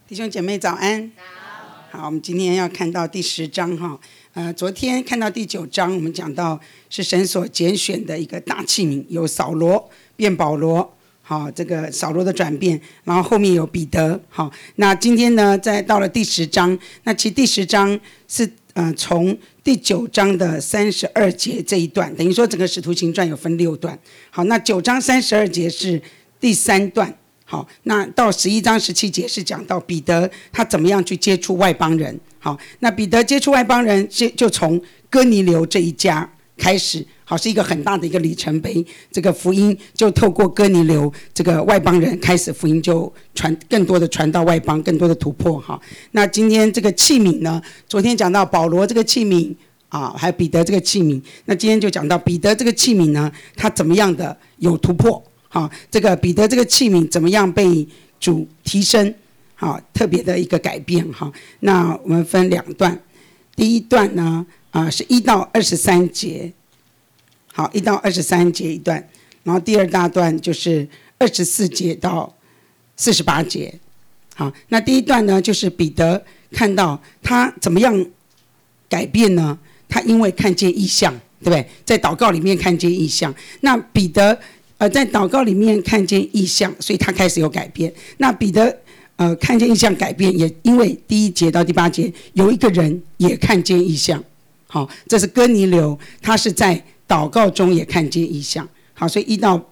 弟兄姐妹早安。好，我们今天要看到第10章哈。昨天看到第9章，我们讲到是神所拣选的一个大器皿，有扫罗变保罗，好，这个扫罗的转变，然后后面有彼得，好，那今天呢，再到了第10章，那其实第10章是从第9章的32节这一段，等于说整个使徒行传有分6段，好，那9章32节是第3段。好，那到11章17节是讲到彼得他怎么样去接触外邦人。好，那彼得接触外邦人就从哥尼流这一家开始，好，是一个很大的一个里程碑。这个福音就透过哥尼流这个外邦人开始，福音就更多的传到外邦，更多的突破。好，那今天这个器皿呢，昨天讲到保罗这个器皿啊，还有彼得这个器皿，那今天就讲到彼得这个器皿呢，他怎么样的有突破。好，这个彼得这个器皿怎么样被主提升？好，特别的一个改变哈。那我们分2段，第一段呢，是1到23节，好，1到23节一段，然后第2大段就是24节到48节。好，那第一段呢，就是彼得看到他怎么样改变呢？他因为看见异象，对不对？在祷告里面看见异象，那彼得。在祷告里面看见异象，所以他开始有改变。那彼得看见异象改变，也因为第1节到第8节有一个人也看见异象。好，这是哥尼流，他是在祷告中也看见异象。好，所以1到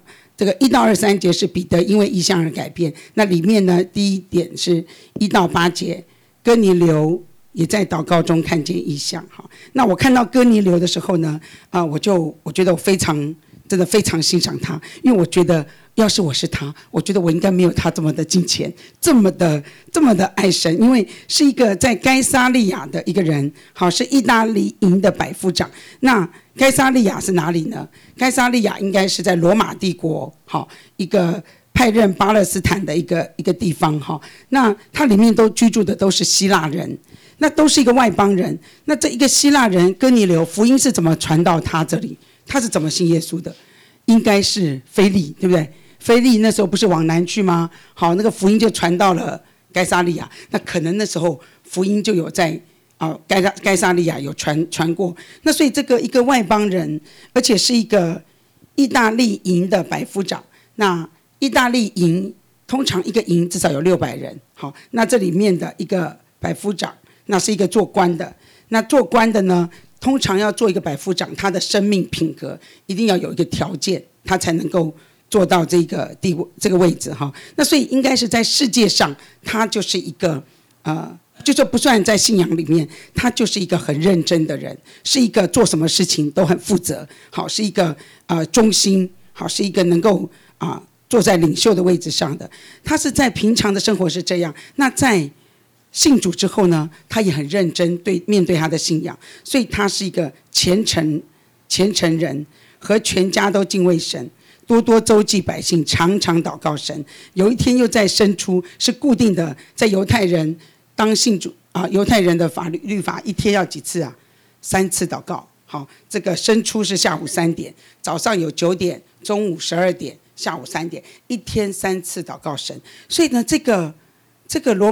23节是彼得因为异象而改变。那里面呢，第一点是1到8节，哥尼流也在祷告中看见异象。好，那我看到哥尼流的时候呢，我觉得我真的非常欣赏他，因为我觉得要是我是他，我觉得我应该没有他这么的敬虔，这么的爱神，因为是一个在该撒利亚的一个人，好，是意大利营的百夫长。那该撒利亚是哪里呢？该撒利亚应该是在罗马帝国，好，一个派任巴勒斯坦的一个地方哈。那它里面都居住的都是希腊人，那都是一个外邦人。那这一个希腊人哥尼流，福音是怎么传到他这里？他是怎么信耶稣的？应该是腓利，对不对？腓利那时候不是往南去吗？好，那个福音就传到了该撒利亚。那可能那时候福音就有在该撒利亚有传过。那所以这个一个外邦人，而且是一个意大利营的百夫长。那意大利营通常一个营至少有600人。好，那这里面的一个百夫长，那是一个做官的。那做官的呢？通常要做一个百夫长，他的生命品格一定要有一个条件，他才能够做到这个位置哈。那所以应该是在世界上，他就是一个就说不算在信仰里面，他就是一个很认真的人，是一个做什么事情都很负责，好，是一个忠心，好，是一个能够坐在领袖的位置上的。他是在平常的生活是这样，那在信主之后呢，他也很认真面对他的信仰，所以他是一个虔诚人，和全家都敬畏神，多多周济百姓，常常祷告神。有一天又在生出，是固定的，在犹太人当信主犹太人的律法一天要几次啊？3次祷告。好，这个生出是下午3点，早上有9点，中午12点，下午3点，一天3次祷告神。所以呢，这个罗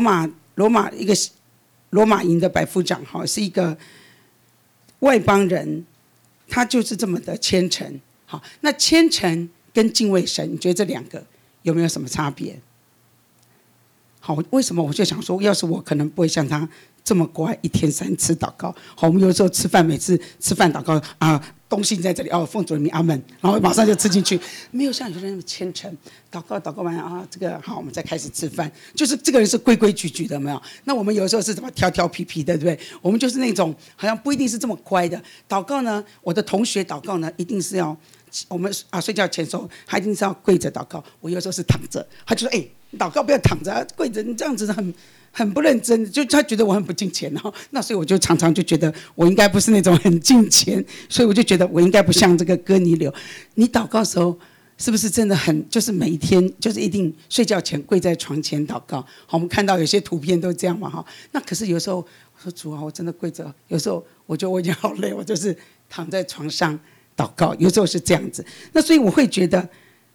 马营的百夫长，是一个外邦人，他就是这么的虔诚。好，那虔诚跟敬畏神，你觉得这2个有没有什么差别？好，为什么我就想说，要是我可能不会像他这么乖，一天3次祷告。好，我们有时候吃饭，每次吃饭祷告东西在这里奉主的名阿门，然后马上就吃进去，没有像有人那么虔诚。祷告完这个好，我们再开始吃饭。就是这个人是规规矩矩的，没有？那我们有时候是怎么挑皮皮的，对不对？我们就是那种好像不一定是这么乖的。祷告呢，我的同学祷告呢，一定是要我们睡觉前的时候，他一定是要跪着祷告。我有时候是躺着，他就说祷告不要躺着，跪着，你这样子很不认真，就他觉得我很不敬虔，那所以我就常常就觉得我应该不是那种很敬虔，所以我就觉得我应该不像这个哥尼流。你祷告的时候是不是真的就是每一天就是一定睡觉前跪在床前祷告？好，我们看到有些图片都这样嘛，那可是有时候我说主啊，我真的跪着，有时候我觉得我已经好累，我就是躺在床上祷告，有时候是这样子。那所以我会觉得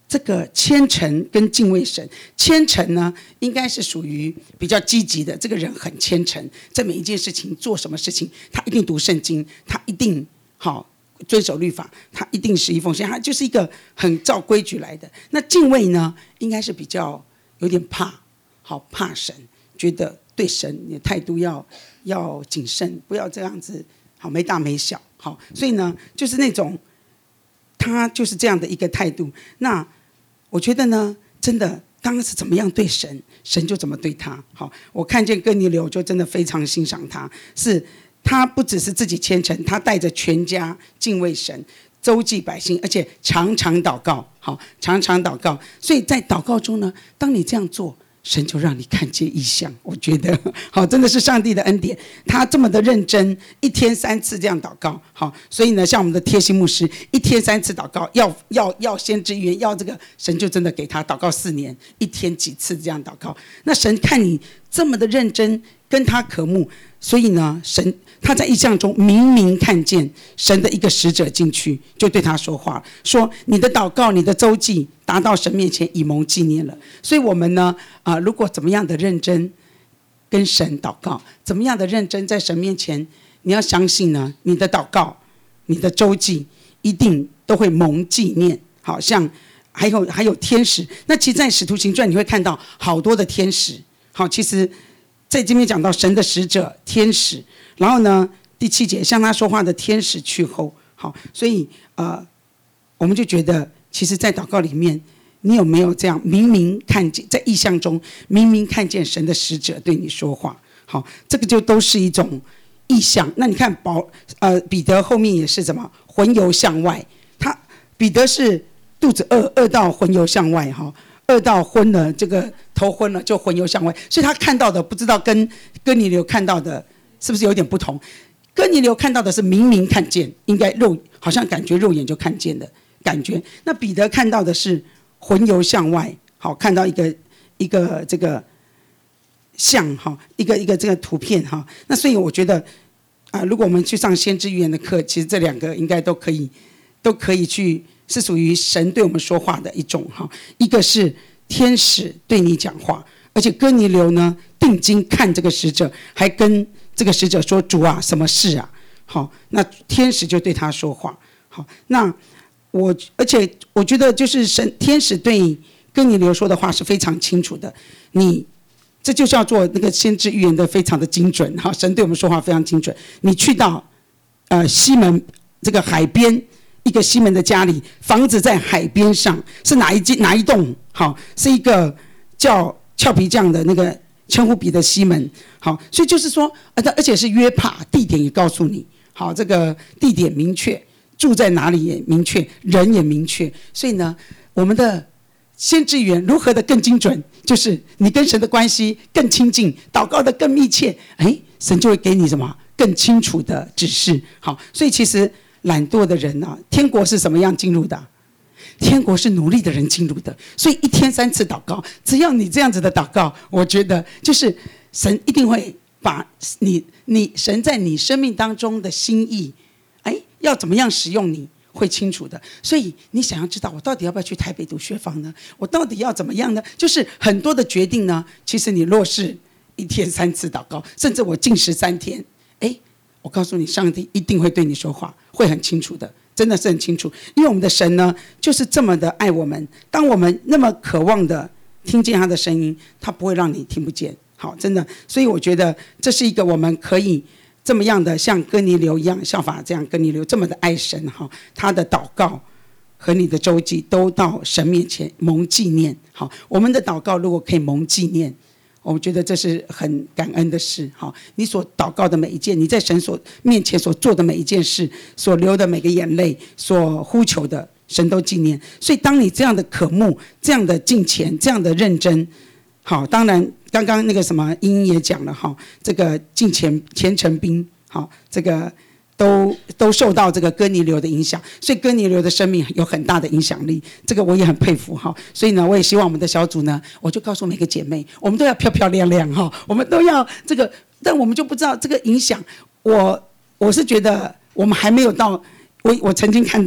这个虔诚跟敬畏神，虔诚呢应该是属于比较积极的，这个人很虔诚，在每一件事情做什么事情，他一定读圣经，他一定遵守律法，他一定十一奉献，他就是一个很照规矩来的。那敬畏呢，应该是比较有点怕神，觉得对神你的态度要谨慎，不要这样子没大没小。所以呢，就是那种他就是这样的一个态度。那我觉得呢，真的当是怎么样对神，神就怎么对他。我看见哥尼流就真的非常欣赏他，是他不只是自己虔诚，他带着全家敬畏神，周济百姓，而且常常祷告。常常祷告。所以在祷告中呢，当你这样做，神就让你看见异象。我觉得真的是上帝的恩典，他这么的认真，一天3次这样祷告。所以呢，像我们的贴心牧师，一天3次祷告，要先知预言，要这个，神就真的给他祷告4年，一天几次这样祷告。那神看你这么的认真，跟他渴慕，所以呢，神他在异象中明明看见神的一个使者进去，就对他说话，说你的祷告，你的周济达到神面前，以蒙纪念了。所以我们呢，如果怎么样的认真跟神祷告，怎么样的认真在神面前，你要相信呢，你的祷告，你的周济一定都会蒙纪念。好像还有天使，那其实在使徒行传你会看到好多的天使。其实在这边讲到神的使者天使，然后呢第7节向他说话的天使去后。所以我们就觉得其实在祷告里面，你有没有这样明明看见，在异象中明明看见神的使者对你说话。这个就都是一种异象。那你看彼得后面也是什么，魂游向外，彼得是肚子饿到魂游向外，饿到昏了，这个头昏了就魂游向外。所以他看到的不知道跟哥尼流看到的是不是有点不同。哥尼流看到的是明明看见，应该好像感觉肉眼就看见的感觉。那彼得看到的是魂游向外，看到一个这个像，一个这个图片。那所以我觉得如果我们去上先知预言的课，其实这2个应该都可以去，是属于神对我们说话的一种。一个是天使对你讲话，而且哥尼流呢定睛看这个使者，还跟这个使者说，主啊，什么事啊。那天使就对他说话。那而且我觉得就是天使对哥尼流说的话是非常清楚的，这就叫做那个先知预言的非常的精准。神对我们说话非常精准。你去到西门这个海边，一个西门的家里，房子在海边上，是哪一栋？是一个叫俏皮匠的那个称呼彼得西门。所以就是说而且是约帕，地点也告诉你。这个地点明确，住在哪里也明确，人也明确。所以呢，我们的先知预言如何的更精准，就是你跟神的关系更亲近，祷告的更密切，神就会给你什么更清楚的指示。所以其实懒惰的人天国是什么样进入的？天国是努力的人进入的。所以一天3次祷告，只要你这样子的祷告，我觉得就是神一定会把神在你生命当中的心意，要怎么样使用你，会清楚的。所以你想要知道我到底要不要去台北读学房呢？我到底要怎么样呢？就是很多的决定呢，其实你若是一天3次祷告，甚至我禁食3天，我告诉你，上帝一定会对你说话，会很清楚的，真的是很清楚。因为我们的神呢，就是这么的爱我们，当我们那么渴望的听见他的声音，他不会让你听不见。真的。所以我觉得这是一个我们可以这么样的像哥尼流一样效法，这样哥尼流这么的爱神。他的祷告和你的周济都到神面前蒙纪念。我们的祷告如果可以蒙纪念，我觉得这是很感恩的事。你所祷告的每一件，你在神面前所做的每一件事，所流的每个眼泪，所呼求的，神都纪念。所以当你这样的渴慕，这样的敬虔，这样的认真，当然刚刚那个什么英英也讲了，这个敬虔诚兵，这个都受到这个哥尼流的影响，所以哥尼流的生命有很大的影响力，这个我也很佩服。所以呢，我也希望我们的小组呢，我就告诉每个姐妹，我们都要漂漂亮亮，我们都要这个，但我们就不知道这个影响。我是觉得我们还没有到，我曾经看到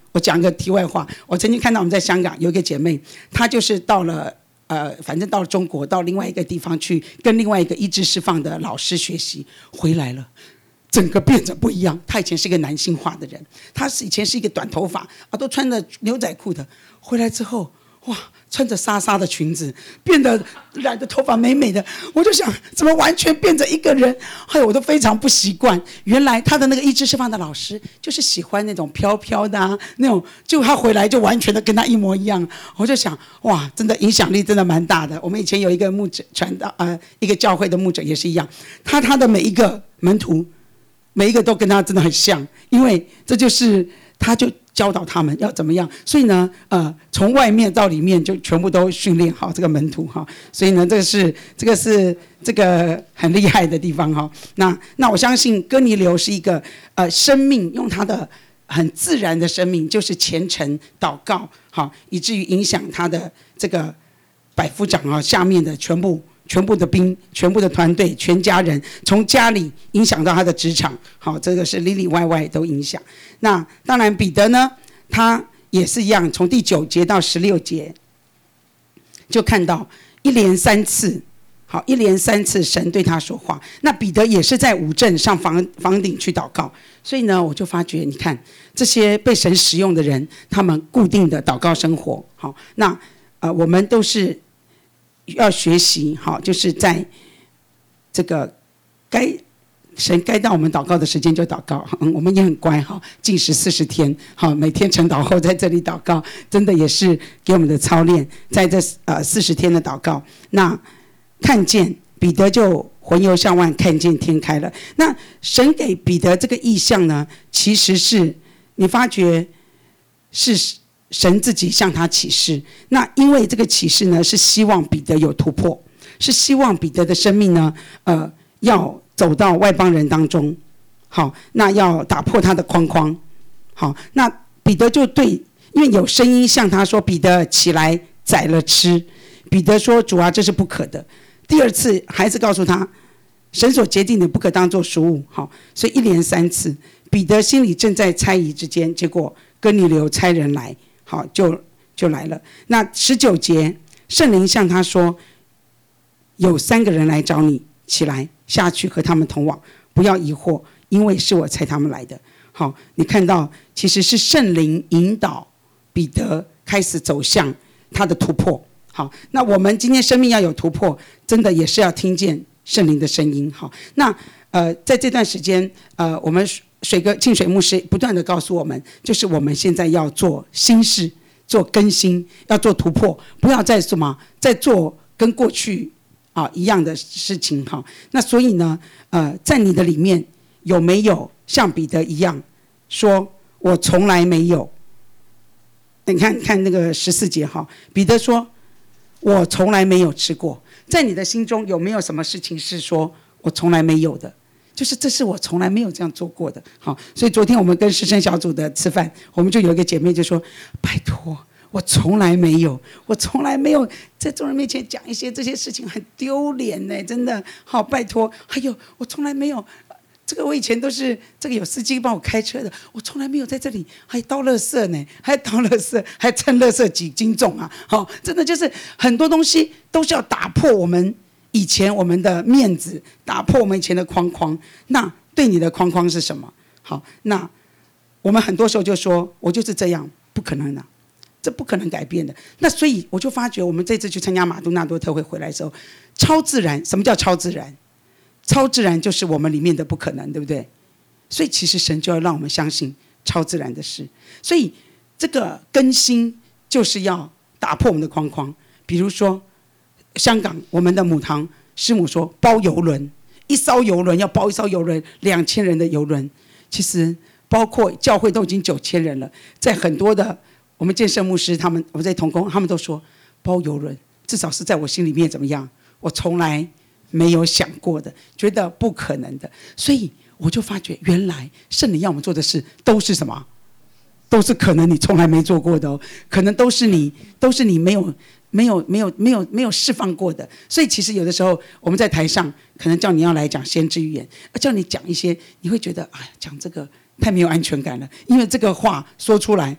我讲个题外话，我曾经看到我们在香港有一个姐妹，她就是到了反正到了中国，到另外一个地方去跟另外一个意志释放的老师学习，回来了。整个变得不一样。他以前是一个男性化的人，他以前是一个短头发都穿着牛仔裤的，回来之后哇，穿着纱纱的裙子，变得染的头发美美的，我就想怎么完全变成一个人，我都非常不习惯。原来他的那个意志释放的老师就是喜欢那种飘飘的那种，就他回来就完全的跟他一模一样。我就想哇，真的影响力真的蛮大的。我们以前有一个牧者传道一个教会的牧者也是一样，他的每一个门徒。每一个都跟他真的很像，因为这就是他就教导他们要怎么样，所以呢，从外面到里面就全部都训练好这个门徒哈，所以呢，这个是这个很厉害的地方哈。那我相信哥尼流是一个生命，用他的很自然的生命，就是虔诚祷告好，以至于影响他的这个百夫长下面的全部的兵，全部的团队，全家人，从家里影响到他的职场，好，这个是里里外外都影响。那当然彼得呢，他也是一样，从第9节到16节，就看到一连3次，好，一连3次神对他说话。那彼得也是在五正上房顶去祷告，所以呢，我就发觉，你看这些被神使用的人，他们固定的祷告生活，好，那我们都是。要学习好，就是在这个神该到我们祷告的时间就祷告。我们也很乖哈，禁食40天，好，每天晨祷后在这里祷告，真的也是给我们的操练。在这40天的祷告，那看见彼得就魂游向外，看见天开了。那神给彼得这个意象呢，其实是你发觉是。神自己向他启示，那因为这个启示呢，是希望彼得有突破，是希望彼得的生命呢，要走到外邦人当中，好，那要打破他的框框，好，那彼得就对，因为有声音向他说：“彼得起来宰了吃。”彼得说：“主啊，这是不可的。”第2次还是告诉他，神所决定的不可当作食物，好，所以一连3次，彼得心里正在猜疑之间，结果哥尼流差人来。好，就来了。那19节，圣灵向他说：“有3个人来找你，起来下去和他们同往，不要疑惑，因为是我差他们来的。”好，你看到其实是圣灵引导彼得开始走向他的突破。好，那我们今天生命要有突破，真的也是要听见圣灵的声音。好，那在这段时间，我们。净水牧师不断的告诉我们，就是我们现在要做新事，做更新，要做突破，不要再再做跟过去一样的事情哈。那所以呢，在你的里面有没有像彼得一样说，我从来没有？你看那个14节哈，彼得说，我从来没有吃过。在你的心中有没有什么事情是说我从来没有的？就是这是我从来没有这样做过的，好，所以昨天我们跟师生小组的吃饭，我们就有一个姐妹就说：“拜托，我从来没有在众人面前讲一些这些事情，很丢脸呢，真的。好，拜托，还有我从来没有，这个我以前都是这个有司机帮我开车的，我从来没有在这里还倒垃圾呢，还称垃圾几斤重啊，好，真的就是很多东西都是要打破我们。”以前我们的面子，打破我们以前的框框，那对你的框框是什么？好，那我们很多时候就说，我就是这样，不可能的，这不可能改变的。那所以我就发觉，我们这次去参加马杜纳多特会回来的时候，超自然，什么叫超自然？超自然就是我们里面的不可能，对不对？所以其实神就要让我们相信超自然的事。所以这个更新就是要打破我们的框框，比如说。香港我们的母堂师母说包邮轮，一艘邮轮要包一艘邮轮，2000人的邮轮，其实包括教会都已经9000人了，在很多的我们建设牧师他们，我们在同工他们都说包邮轮，至少是在我心里面怎么样，我从来没有想过的，觉得不可能的，所以我就发觉原来圣灵要我们做的事都是什么？都是可能你从来没做过的哦，可能都是你没有释放过的，所以其实有的时候我们在台上可能叫你要来讲先知预言，叫你讲一些，你会觉得哎呀讲这个太没有安全感了，因为这个话说出来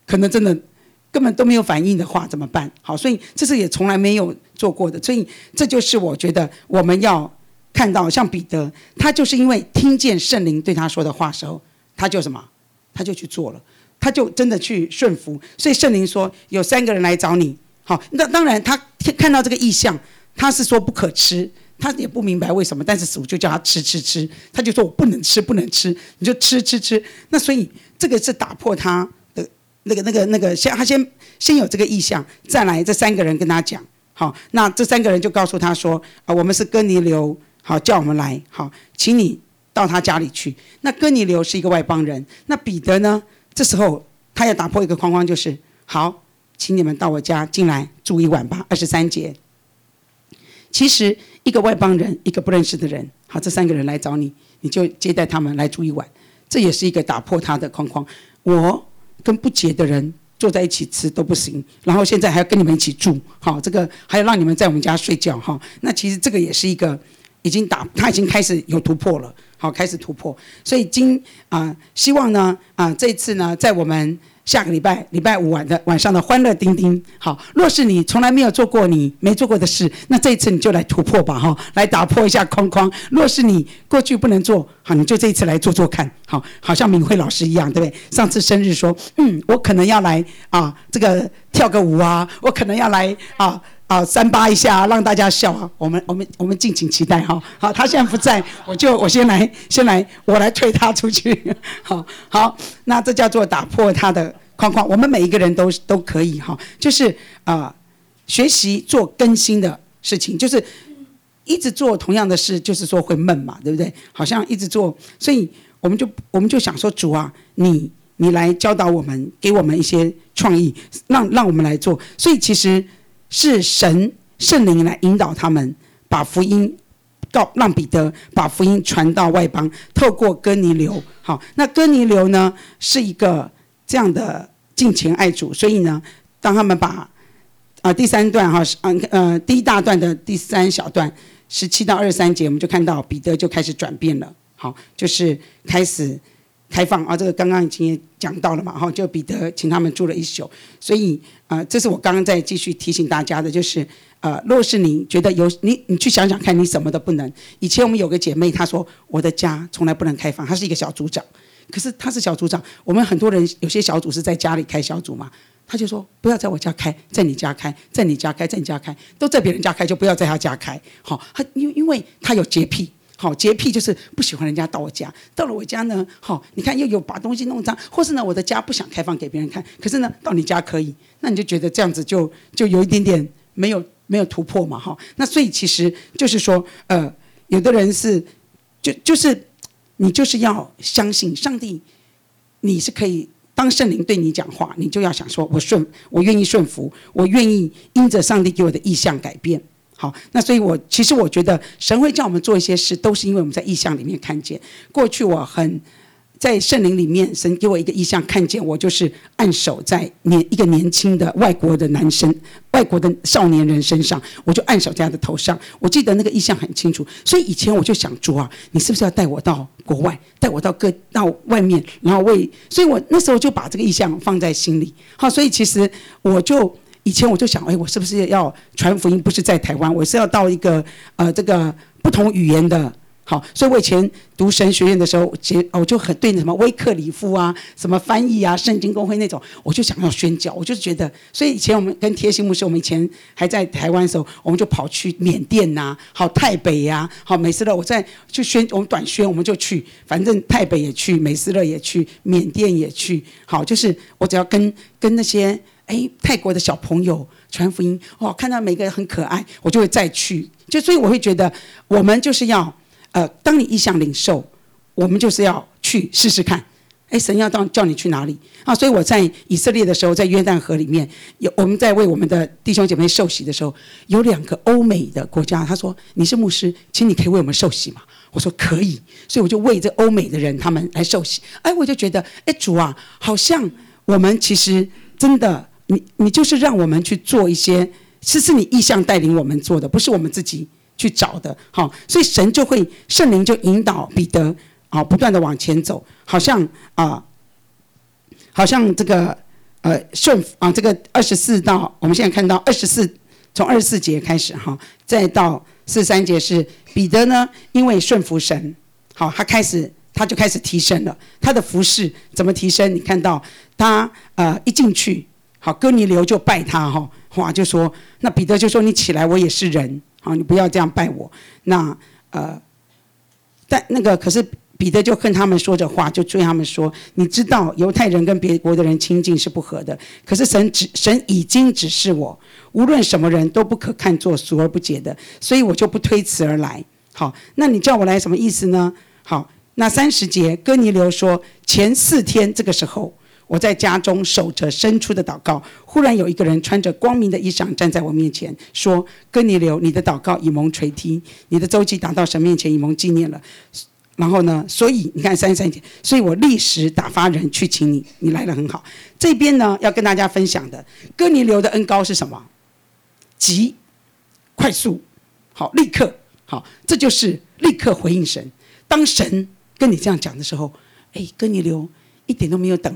可能真的根本都没有反应的话怎么办？好，所以这是也从来没有做过的，所以这就是我觉得我们要看到，像彼得，他就是因为听见圣灵对他说的话的时候，他就什么？他就去做了，他就真的去顺服。所以圣灵说有3个人来找你，好，那当然他看到这个异象，他是说不可吃。他也不明白为什么，但是主就叫他吃，他就说我不能吃，你就吃。那所以这个是打破他的那个，他先有这个意向，再来这3个人跟他讲，好，那这3个人就告诉他说，我们是哥尼流，好，叫我们来，好，请你到他家里去。那哥尼流是一个外邦人，那彼得呢，这时候他要打破一个框框，就是好，请你们到我家进来住1晚吧，23节。其实一个外邦人，一个不认识的人，好，这3个人来找你，你就接待他们来住1晚，这也是一个打破他的框框。我跟不洁的人坐在一起吃都不行，然后现在还要跟你们一起住，好，这个还要让你们在我们家睡觉，哈，那其实这个也是一个他已经开始有突破了，好，开始突破。所以希望呢这一次呢，在我们下个礼拜5晚上的欢乐叮叮，好，若是你从来没有做过你没做过的事，那这一次你就来突破吧，哈，来打破一下框框。若是你过去不能做，好，你就这一次来做做看，好像敏慧老师一样，对不对？上次生日说，我可能要来这个跳个舞啊，我可能要来3八一下，让大家笑啊！我们敬请期待哈。好，他现在不在，我先来，我来推他出去。好，那这叫做打破他的框框。我们每一个人都可以哈，就是学习做更新的事情，就是一直做同样的事，就是说会闷嘛，对不对？好像一直做，所以我们就想说，主啊，你来教导我们，给我们一些创意，让我们来做。所以其实是圣灵来引导他们，把福音让彼得把福音传到外邦，透过哥尼流。好，那哥尼流呢是一个这样的敬虔爱主，所以呢，当他们把第3段第1大段的第3小段17到23节，我们就看到彼得就开始转变了。好，就是开始开放这个刚刚已经也讲到了嘛，就彼得请他们住了1宿，所以这是我刚刚在继续提醒大家的，就是若是你觉得你去想想看，你什么都不能。以前我们有个姐妹，她说我的家从来不能开放，她是一个小组长，可是她是小组长，我们很多人有些小组是在家里开小组嘛，她就说不要在我家开，在你家开，在你家开，在你家开，都在别人家开，就不要在她家开。好，因为她有洁癖。好，洁癖就是不喜欢人家到我家，到了我家呢，好，你看又有把东西弄脏，或是呢我的家不想开放给别人看，可是呢到你家可以，那你就觉得这样子就有一点点没有突破嘛，哈。那所以其实就是说，有的人是就是你就是要相信上帝，你是可以。当圣灵对你讲话，你就要想说，我愿意顺服，我愿意因着上帝给我的意向改变。好，那所以其实我觉得神会叫我们做一些事，都是因为我们在意象里面看见。过去我在圣灵里面，神给我一个意象，看见我就是按手在一个年轻的外国的男生、外国的少年人身上，我就按手在他的头上。我记得那个意象很清楚，所以以前我就想，主啊，你是不是要带我到国外，带我到外面，然后所以我那时候就把这个意象放在心里。好，所以其实以前我就想，我是不是要传福音？不是在台湾，我是要到一个这个不同语言的。好，所以我以前读神学院的时候，我就很对什么威克里夫啊、什么翻译啊、圣经公会那种，我就想要宣教。我就觉得，所以以前我们跟贴心牧师，我们以前还在台湾的时候，我们就跑去缅甸呐、好台北呀、好美斯乐，我们短宣我们就去，反正台北也去，美斯乐也去，缅甸也去。好，就是我只要跟那些泰国的小朋友传福音，看到每个人很可爱，我就会再去。所以我会觉得，我们就是要。当你意向领受，我们就是要去试试看。神要叫你去哪里所以我在以色列的时候，在约旦河里面，我们在为我们的弟兄姐妹受洗的时候，有2个欧美的国家，他说你是牧师，请你可以为我们受洗吗？我说可以，所以我就为这欧美的人他们来受洗。我就觉得主啊，好像我们其实真的，你就是让我们去做一些，是你意向带领我们做的，不是我们自己去找的。好，所以圣灵就引导彼得不断的往前走，好像这个这个24到我们现在看到24，从24节开始哈，再到43节是彼得呢，因为顺服神，好，他就开始提升了他的服事。怎么提升？你看到他一进去，好，哥尼流就拜他哈，哇，就说那彼得就说你起来，我也是人，好，你不要这样拜我。那但那个可是彼得就跟他们说着话，就对他们说：你知道犹太人跟别国的人亲近是不合的，可是神已经指示我，无论什么人都不可看作俗而不洁的，所以我就不推辞而来。好，那你叫我来什么意思呢？好，那30节，哥尼流说，前4天这个时候，我在家中守着伸出的祷告，忽然有一个人穿着光明的衣裳站在我面前，说：哥尼流，你的祷告已蒙垂听，你的周记达到神面前，已蒙纪念了。然后呢，所以你看33节，所以我立时打发人去请你，你来了很好。这边呢，要跟大家分享的，哥尼流的恩膏是什么？急、快速，好，立刻，好，这就是立刻回应神。当神跟你这样讲的时候，哥尼流一点都没有等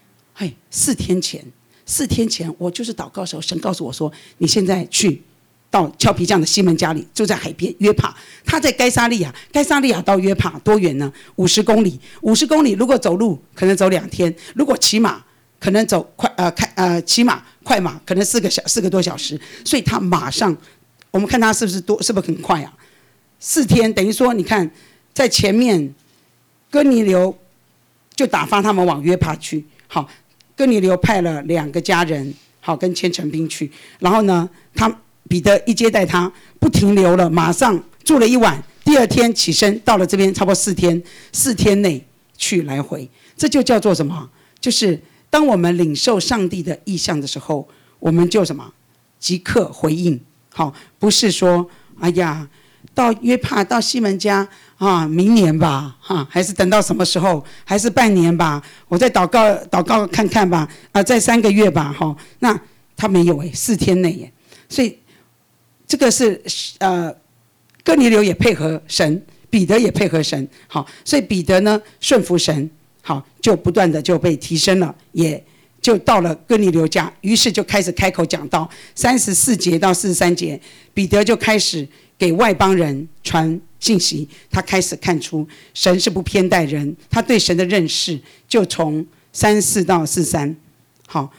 4天前我就是祷告的时候，神告诉我说，你现在去到俏皮匠的西门家里，就在海边约帕。他在该撒利亚到约帕多远呢？50公里。50公里如果走路可能走2天，如果骑马可能走骑马快马可能4个多小时。所以他马上，我们看他是不是很快啊？4天等于说，你看在前面，哥尼流就打发他们往约帕去。好，哥尼流派了2个家人，好，跟千乘兵去。然后呢，彼得一接待他，不停留了，马上住了1晚。第2天起身到了这边，差不多4天内去来回。这就叫做什么？就是当我们领受上帝的意象的时候，我们就什么？即刻回应。好，不是说哎呀，到约帕到西门家明年吧，还是等到什么时候？还是半年吧？我再祷告看看吧，再3个月吧，那他没有4天内耶，所以这个是哥尼流也配合神，彼得也配合神，好，所以彼得呢顺服神，好，就不断的就被提升了，也就到了哥尼流家，于是就开始开口讲道。34节到43节，彼得就开始给外邦人传信息，他开始看出神是不偏待人，他对神的认识就从34到43，好，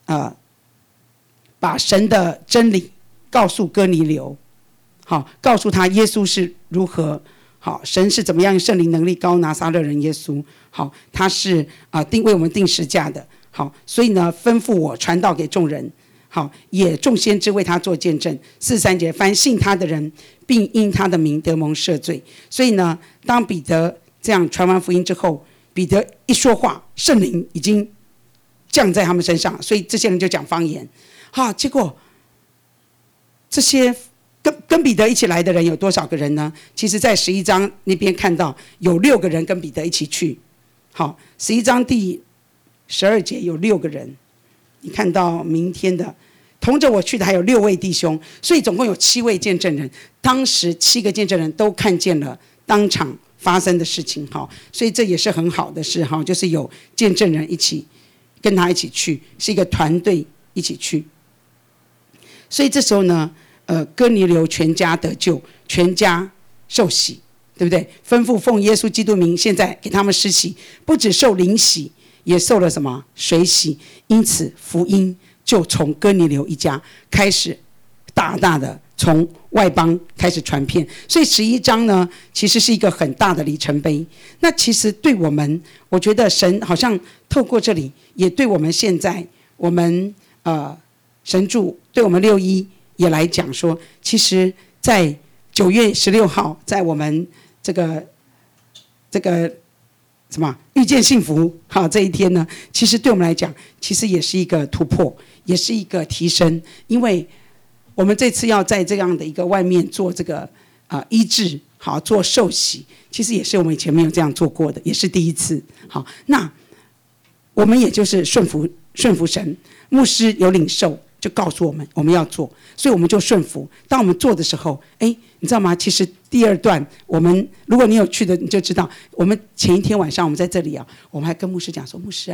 把神的真理告诉哥尼流，好，告诉他耶稣是如何，好，神是怎么样用圣灵能力膏拿撒勒人耶稣，好，他是为我们定十架的，好，所以呢吩咐我传道给众人，好，也众先知为他做见证。43节，凡信他的人并因他的名得蒙赦罪。所以呢，当彼得这样传完福音之后，彼得一说话，圣灵已经降在他们身上，所以这些人就讲方言。好，结果这些跟彼得一起来的人有多少个人呢？其实在11章那边看到有6个人跟彼得一起去。好，11章第12节有6个人，你看到明天的同着我去的还有6位弟兄，所以总共有7位见证人。当时7个见证人都看见了当场发生的事情，好，所以这也是很好的事，好，就是有见证人一起跟他一起去，是一个团队一起去。所以这时候呢，哥尼流全家得救，全家受洗，对不对？吩咐奉耶稣基督名，现在给他们施洗，不只受灵洗，也受了什么？水洗。因此福音就从哥尼流一家开始大大的从外邦开始传遍。所以11章呢，其实是一个很大的里程碑。那其实对我们，我觉得神好像透过这里，也对我们现在我们神助对我们6·1也来讲说，其实在9月16号，在我们这个什么遇见幸福好这一天呢，其实对我们来讲，其实也是一个突破，也是一个提升。因为我们这次要在这样的一个外面做这个医治，好，做受洗，其实也是我们以前没有这样做过的，也是第一次。好，那我们也就是顺服神，牧师有领受就告诉我们我们要做，所以我们就顺服。当我们做的时候，你知道吗？其实第2段，我们如果你有去的，你就知道，我们前一天晚上我们在这里我们还跟牧师讲说，牧师啊，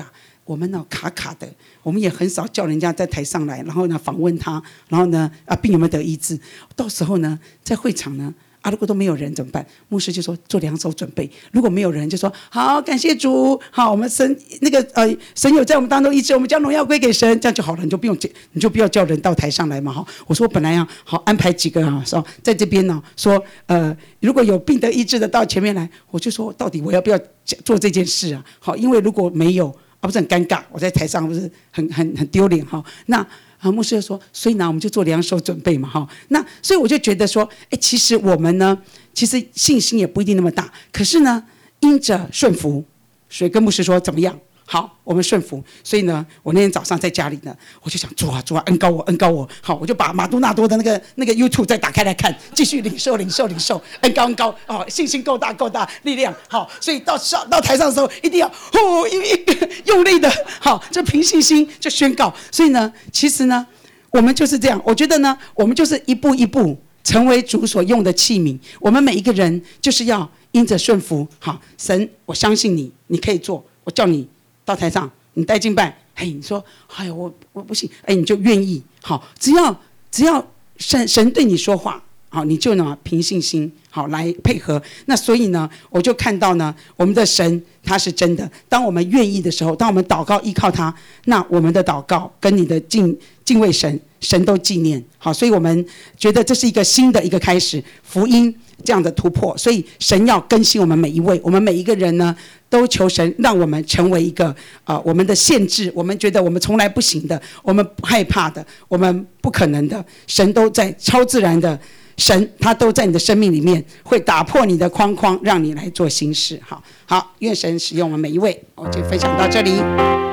我们呢卡卡的，我们也很少叫人家在台上来，然后呢访问他，然后呢病有没有得医治？到时候呢在会场呢如果都没有人怎么办？牧师就说做两手准备。如果没有人，就说好，感谢主，好，我们神神有在我们当中医治，我们将荣耀归给神，这样就好了，你就不要叫人到台上来嘛，哈。我说我本来好安排几个说在这边呢，说如果有病得医治的到前面来，我就说到底我要不要做这件事啊？好，因为如果没有不是很尴尬，我在台上不是很丢脸哈？那。牧师就说，所以呢，我们就做两手准备嘛，哈。那所以我就觉得说，其实我们呢，其实信心也不一定那么大，可是呢，因着顺服，所以跟牧师说怎么样？好，我们顺服。所以呢，我那天早上在家里呢，我就想主啊，恩膏我。好，我就把马杜纳多的那个 YouTube 再打开来看，继续领受，恩膏哦，信心够大，力量好。所以到台上的时候，一定要用力的，好，就凭信心就宣告。所以呢，其实呢，我们就是这样。我觉得呢，我们就是一步一步成为主所用的器皿。我们每一个人就是要因着顺服，好，神，我相信你，你可以做，我叫你。到台上，你带敬拜，你说，我不行，你就愿意，好，只要神对你说话，好，你就呢凭信心，好来配合。那所以呢，我就看到呢，我们的神他是真的。当我们愿意的时候，当我们祷告依靠他，那我们的祷告跟你的敬畏神都纪念，好，所以我们觉得这是一个新的一个开始，福音这样的突破。所以神要更新我们每一位，我们每一个人呢，都求神让我们成为一个我们的限制，我们觉得我们从来不行的，我们害怕的，我们不可能的，神都在超自然的神，他都在你的生命里面会打破你的框框，让你来做新事。好，愿神使用我们每一位。我就分享到这里。